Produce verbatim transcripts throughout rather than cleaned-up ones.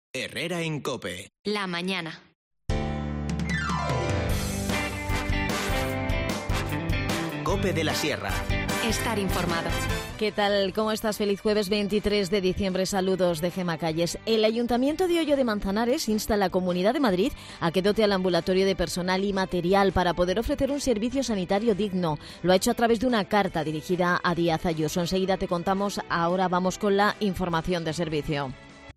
Herrera en COPE. La mañana. COPE de la Sierra. Estar informado. ¿Qué tal? ¿Cómo estás? Feliz jueves veintitrés de diciembre. Saludos de Gema Calles. El Ayuntamiento de Hoyo de Manzanares insta a la Comunidad de Madrid a que dote al ambulatorio de personal y material para poder ofrecer un servicio sanitario digno. Lo ha hecho a través de una carta dirigida a Díaz Ayuso. Enseguida te contamos. Ahora vamos con la información de servicio.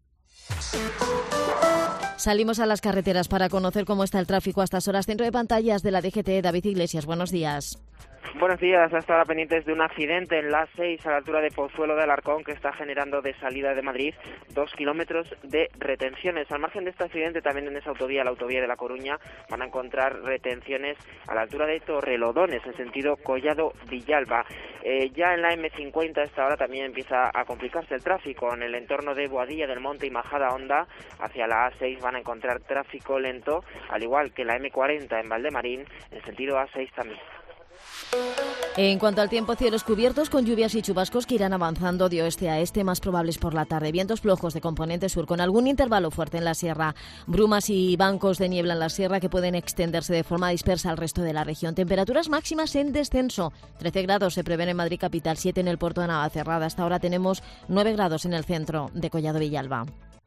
Salimos a las carreteras para conocer cómo está el tráfico a estas horas. Centro de pantallas de la D G T, David Iglesias, buenos días. Buenos días, hasta ahora pendientes de un accidente en la A seis a la altura de Pozuelo de Alarcón que está generando de salida de Madrid dos kilómetros de retenciones. Al margen de este accidente, también en esa autovía, la autovía de La Coruña, van a encontrar retenciones a la altura de Torrelodones, en sentido Collado-Villalba. Eh, ya en la eme cincuenta a esta hora también empieza a complicarse el tráfico. En el entorno de Boadilla del Monte y Majada Honda, hacia la A seis van a encontrar tráfico lento, al igual que la eme cuarenta en Valdemarín, en sentido A seis también. En cuanto al tiempo, cielos cubiertos con lluvias y chubascos que irán avanzando de oeste a este, más probables por la tarde. Vientos flojos de componente sur con algún intervalo fuerte en la sierra. Brumas y bancos de niebla en la sierra que pueden extenderse de forma dispersa al resto de la región. Temperaturas máximas en descenso. trece grados se prevén en Madrid capital, siete en el puerto de Navacerrada. Hasta ahora tenemos nueve grados en el centro de Collado Villalba.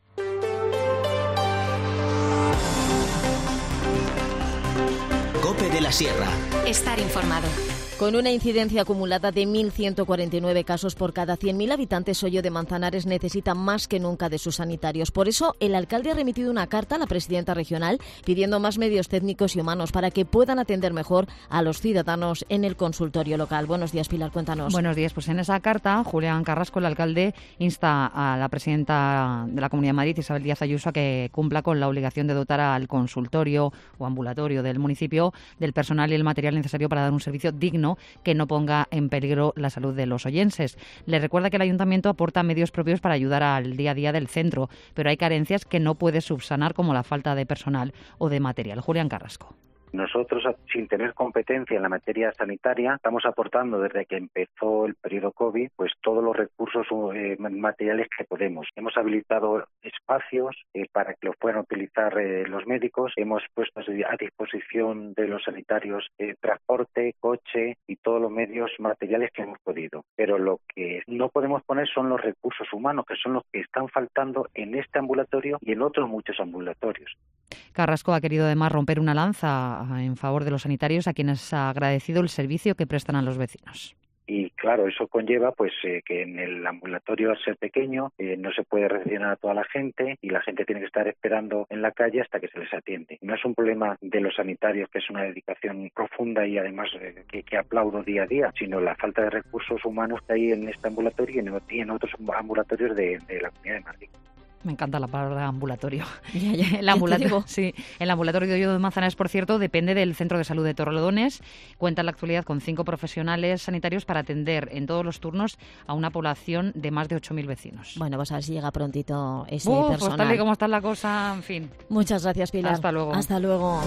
COPE de la Sierra. Estar informado. Con una incidencia acumulada de mil ciento cuarenta y nueve casos por cada cien mil habitantes, Hoyo de Manzanares necesita más que nunca de sus sanitarios. Por eso, el alcalde ha remitido una carta a la presidenta regional pidiendo más medios técnicos y humanos para que puedan atender mejor a los ciudadanos en el consultorio local. Buenos días, Pilar, cuéntanos. Buenos días. Pues en esa carta, Julián Carrasco, el alcalde, insta a la presidenta de la Comunidad de Madrid, Isabel Díaz Ayuso, a que cumpla con la obligación de dotar al consultorio o ambulatorio del municipio del personal y el material necesario para dar un servicio digno que no ponga en peligro la salud de los oyenses. Le recuerda que el ayuntamiento aporta medios propios para ayudar al día a día del centro, pero hay carencias que no puede subsanar, como la falta de personal o de material. Julián Carrasco. Nosotros, sin tener competencia en la materia sanitaria, estamos aportando desde que empezó el periodo COVID, pues todos los recursos eh, materiales que podemos. Hemos habilitado espacios eh, para que los puedan utilizar eh, los médicos. Hemos puesto a disposición de los sanitarios eh, transporte, coche y todos los medios materiales que hemos podido. Pero lo que no podemos poner son los recursos humanos, que son los que están faltando en este ambulatorio y en otros muchos ambulatorios. Carrasco ha querido además romper una lanza en favor de los sanitarios, a quienes ha agradecido el servicio que prestan a los vecinos. Y claro, eso conlleva pues eh, que en el ambulatorio, al ser pequeño, eh, no se puede recepcionar a toda la gente y la gente tiene que estar esperando en la calle hasta que se les atiende. No es un problema de los sanitarios, que es una dedicación profunda y además eh, que, que aplaudo día a día, sino la falta de recursos humanos que hay en este ambulatorio y en, y en otros ambulatorios de, de la Comunidad de Madrid. Me encanta la palabra ambulatorio. Ya, ya, el, ambulatorio sí, el ambulatorio de Hoyo de Manzanares, por cierto, depende del Centro de Salud de Torrelodones. Cuenta en la actualidad con cinco profesionales sanitarios para atender en todos los turnos a una población de más de ocho mil vecinos. Bueno, pues a ver si llega prontito ese Uf, personal. Pues tal y como está la cosa, en fin. Muchas gracias, Pilar. Hasta luego. Hasta luego.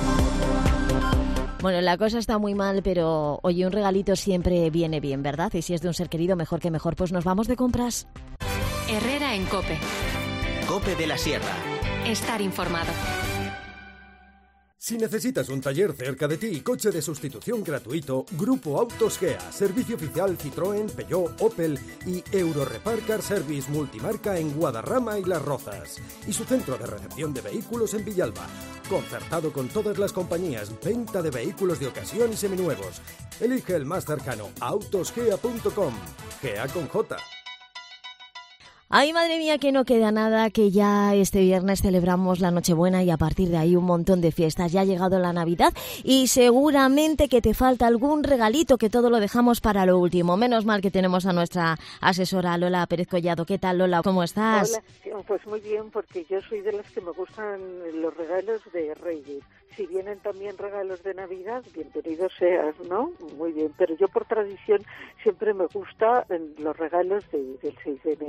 Bueno, la cosa está muy mal, pero oye, un regalito siempre viene bien, ¿verdad? Y si es de un ser querido, mejor que mejor. Pues nos vamos de compras. Herrera en COPE. COPE de la Sierra. Estar informado. Si necesitas un taller cerca de ti y coche de sustitución gratuito, Grupo Autos Gea, servicio oficial Citroën, Peugeot, Opel y Eurorepar Car Service multimarca en Guadarrama y Las Rozas. Y su centro de recepción de vehículos en Villalba, concertado con todas las compañías, venta de vehículos de ocasión y seminuevos. Elige el más cercano, autosgea punto com. Gea con J. Ay, madre mía, que no queda nada, que ya este viernes celebramos la Nochebuena y a partir de ahí un montón de fiestas. Ya ha llegado la Navidad y seguramente que te falta algún regalito, que todo lo dejamos para lo último. Menos mal que tenemos a nuestra asesora Lola Pérez Collado. ¿Qué tal, Lola? ¿Cómo estás? Hola, pues muy bien, porque yo soy de las que me gustan los regalos de Reyes. Si vienen también regalos de Navidad, bienvenido seas, ¿no? Muy bien, pero yo por tradición siempre me gustan los regalos de, del seis de enero.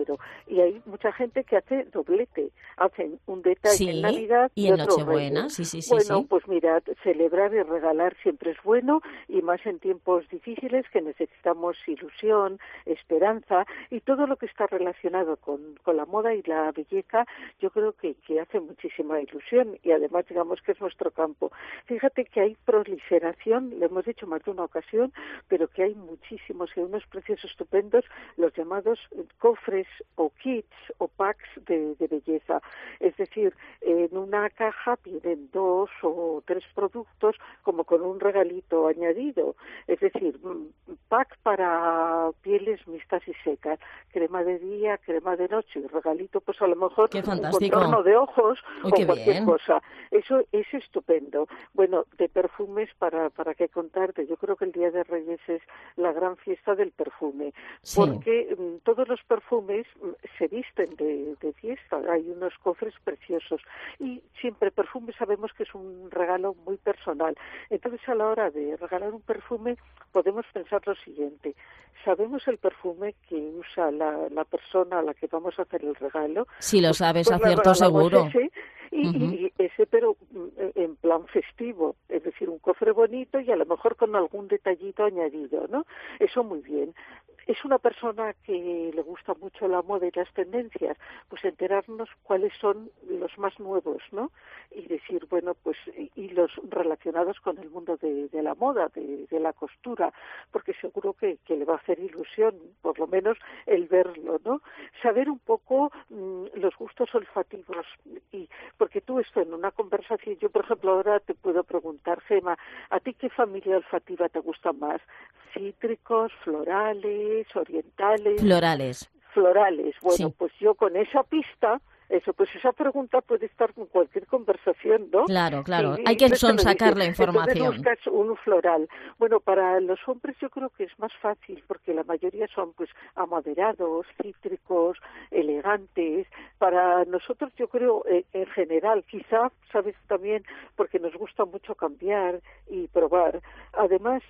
Y hay mucha gente que hace doblete, hacen un detalle sí, en Navidad y, y en otro Nochebuena, Reyes. sí, sí, sí. Bueno, sí. pues mirad, celebrar y regalar siempre es bueno, y más en tiempos difíciles que necesitamos ilusión, esperanza, y todo lo que está relacionado con, con la moda y la belleza, yo creo que, que hace muchísima ilusión, y además digamos que es nuestro campo. Fíjate que hay proliferación, lo hemos dicho más de una ocasión, pero que hay muchísimos y unos precios estupendos, los llamados cofres o kits o packs de, de belleza. Es decir, en una caja vienen dos o tres productos como con un regalito añadido. Es decir, pack para pieles mixtas y secas, crema de día, crema de noche, y regalito pues a lo mejor Qué un fantástico. contorno de ojos Uy, o qué cualquier bien. cosa. Eso es estupendo. Bueno, de perfumes, para, para qué contarte, yo creo que el Día de Reyes es la gran fiesta del perfume, Sí. porque mm, todos los perfumes mm, se visten de, de fiesta, hay unos cofres preciosos, y siempre perfume sabemos que es un regalo muy personal. Entonces, a la hora de regalar un perfume, podemos pensar lo siguiente: sabemos el perfume que usa la, la persona a la que vamos a hacer el regalo. Si lo Pues, sabes, pues le acierto regalamos seguro. ese, y, Ujú. y ese, pero mm, en plan festivo, es decir, un cofre bonito y a lo mejor con algún detallito añadido, ¿no? Eso muy bien. Es una persona que le gusta mucho la moda y las tendencias, pues enterarnos cuáles son los más nuevos, ¿no? Y decir, bueno, pues, y, y los relacionados con el mundo de, de la moda, de, de la costura, porque seguro que, que le va a hacer ilusión, por lo menos, el verlo, ¿no? Saber un poco mmm, los gustos olfativos, y porque tú esto en una conversación, yo por ejemplo ahora te puedo preguntar, Gema, ¿a ti qué familia olfativa te gusta más? ¿Cítricos, florales, orientales? Florales. Florales. Bueno, Sí. pues yo con esa pista, eso, pues esa pregunta puede estar en cualquier conversación, ¿no? Claro, claro. Sí, Hay que entonces te lo sonsacar dices. la información. Entonces buscas un floral. Bueno, para los hombres yo creo que es más fácil, porque la mayoría son pues amaderados, cítricos, elegantes. Para nosotros yo creo, eh, en general, quizá, sabes también, porque nos gusta mucho cambiar y probar. Además,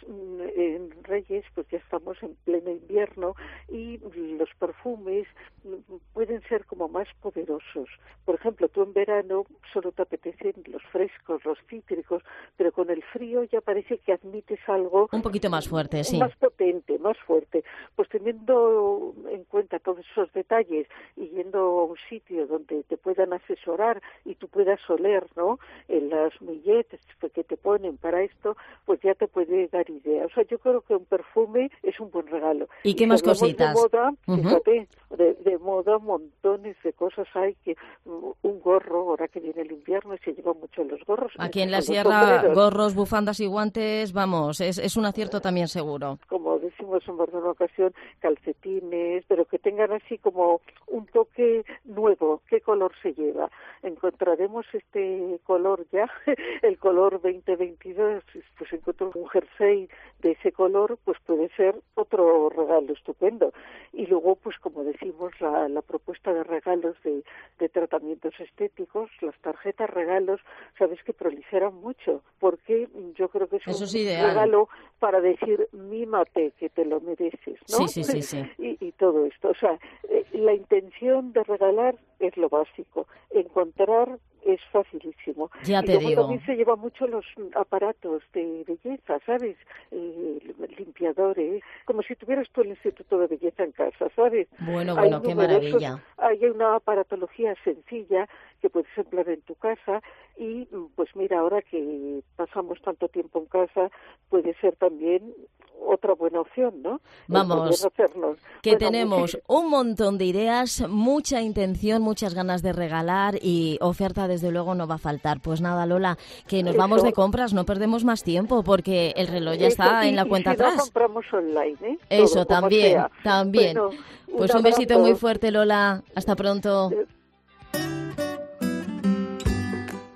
en Reyes pues ya estamos en pleno invierno y los perfumes pueden ser como más poderosos. Por ejemplo, tú en verano solo te apetecen los frescos, los cítricos, pero con el frío ya parece que admites algo Un poquito más fuerte, sí. más potente, más fuerte. Pues teniendo en cuenta todos esos detalles y yendo a un sitio donde te puedan asesorar y tú puedas oler, ¿no?, en las milletes que te ponen para esto, pues ya te puede dar idea. O sea, yo creo que un perfume es un buen regalo. ¿Y qué si más hablamos cositas? De moda, Uh-huh. fíjate, de, de moda montones de cosas hay, que un gorro, ahora que viene el invierno y se llevan mucho los gorros. Aquí en la los sierra, sombreros. gorros, bufandas y guantes, vamos, es, es un acierto también seguro. Como decimos en más de una ocasión, calcetines, pero que tengan así como un toque nuevo. ¿Qué color se lleva? Encontraremos este color ya, el color veinte veintidós, pues encuentro un jersey de ese color, pues puede ser otro regalo estupendo. Y luego, pues como decimos, la, la propuesta de regalos de, de tratamientos estéticos, las tarjetas regalos, sabes que proliferan mucho, porque yo creo que es Eso un es ideal. regalo para decir, mímate, que te lo mereces, ¿no? Sí, sí, sí, sí. Y, y todo esto. O sea, eh, la intención de regalar es lo básico. Encontrar es facilísimo. Ya y te luego digo. también se lleva mucho los aparatos de belleza, ¿sabes? Eh, limpiadores, como si tuvieras tú el Instituto de Belleza en casa, ¿sabes? Bueno, Hay bueno, qué numerosos- maravilla. Hay una aparatología sencilla que puedes emplear en tu casa y, pues mira, ahora que pasamos tanto tiempo en casa, puede ser también otra buena opción, ¿no? El Vamos, poder hacernos. que Bueno, tenemos muchis- un montón de ideas, mucha intención, muchas ganas de regalar y oferta desde luego no va a faltar. Pues nada, Lola, que nos Eso. vamos de compras, no perdemos más tiempo porque el reloj ya Eso, está y- en la y cuenta si no, atrás. compramos online, ¿eh? Eso, Todo, como también, sea. también. Bueno, Pues un besito abrazo. muy fuerte, Lola. Hasta pronto.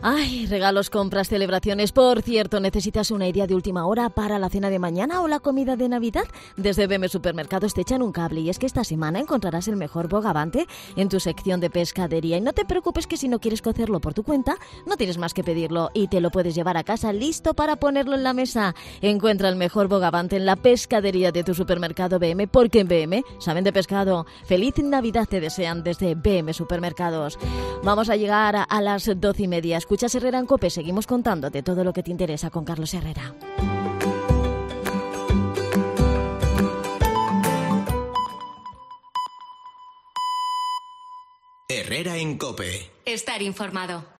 Ay, regalos, compras, celebraciones. Por cierto, ¿necesitas una idea de última hora para la cena de mañana o la comida de Navidad? Desde B M Supermercados te echan un cable y es que esta semana encontrarás el mejor bogavante en tu sección de pescadería. Y no te preocupes que si no quieres cocerlo por tu cuenta, no tienes más que pedirlo y te lo puedes llevar a casa listo para ponerlo en la mesa. Encuentra el mejor bogavante en la pescadería de tu supermercado B M, porque en B M saben de pescado. Feliz Navidad te desean desde B M Supermercados. Vamos a llegar a, a las doce y media. Escuchas Herrera en COPE, seguimos contándote todo lo que te interesa con Carlos Herrera. Herrera en COPE. Estar informado.